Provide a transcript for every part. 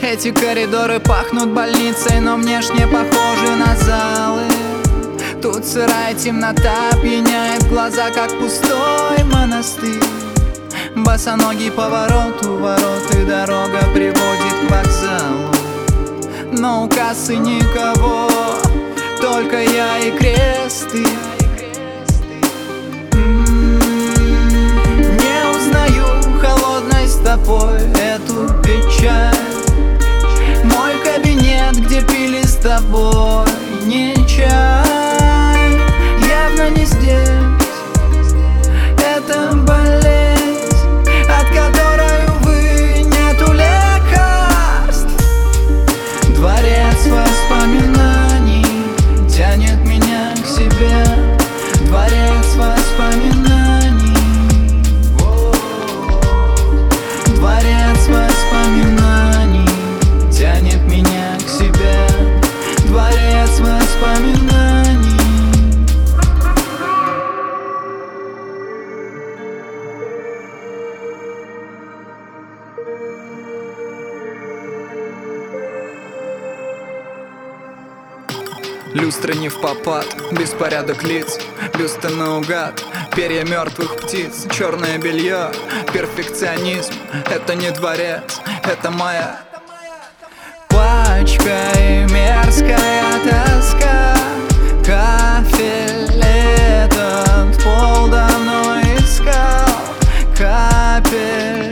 Эти коридоры пахнут больницей, но внешне похожи на залы. Тут сырая темнота пьяняет глаза, как пустой монастырь. Босоногий поворот у ворот, и дорога приводит к вокзалу. Но у кассы никого, только я и кресты. Не узнаю холодной стопой эту печаль. Мой кабинет, где пили с тобой не чай, явно не здесь. Это болезнь, от которой, увы, нету лекарств. Дворец воспоминаний тянет меня к себе. Дворец воспоминаний. Дворец воспоминаний тянет меня к себе. Дворец воспоминаний. Люстра не впопад, беспорядок лиц, бюсты наугад, перья мертвых птиц, черное белье, перфекционизм. Это не дворец, это моя пачка и мерзкая тоска. Кафель этот пол давно искал. Капель,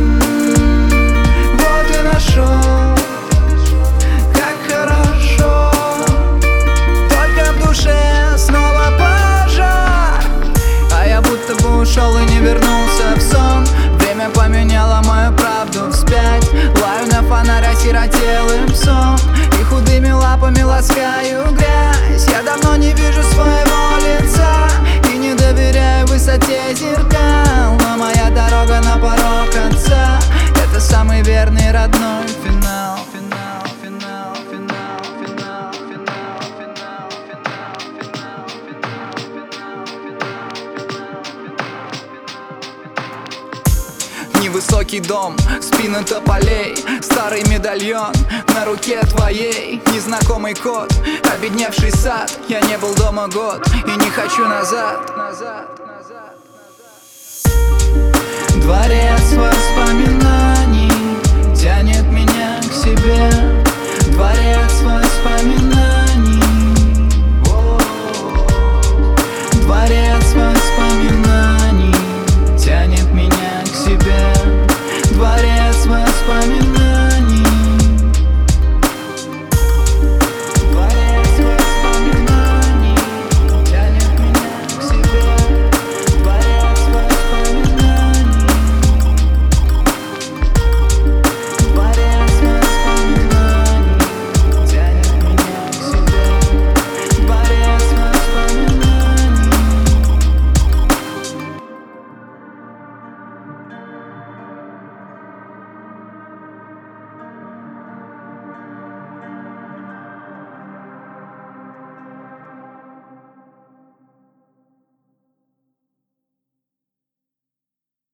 вот и нашел. Как хорошо, только в душе снова пожар. А я будто бы ушел и не вернулся в сон. Время поменяло мою правду вспять. Лаю на фонарь осиротелым псом и худыми лапами ласкаю грязь. Я давно не вижу своего лица и не доверяю высоте зеркал. Но моя дорога на порог отца — это самый верный родной финал. Невысокий дом, спины тополей, старый медальон на руке твоей, незнакомый кот, обедневший сад. Я не был дома год и не хочу назад.